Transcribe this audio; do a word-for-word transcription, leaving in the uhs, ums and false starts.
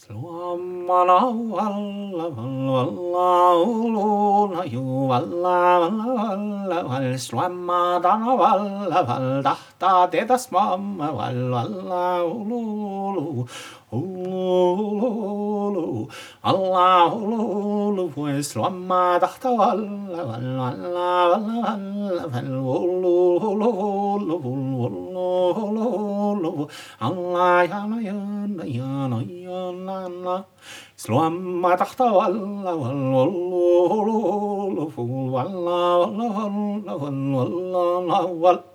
Sluamana valla valla uluna ju valla valla valla sluamadana valla valla tahta tedas mamma valla valla ululu ululu alla ululu pues sluamma tahta valla valla valla valla valla ululu ululu alla yana yana yana yana sluamma tahta valla valla valla valla valla valla valla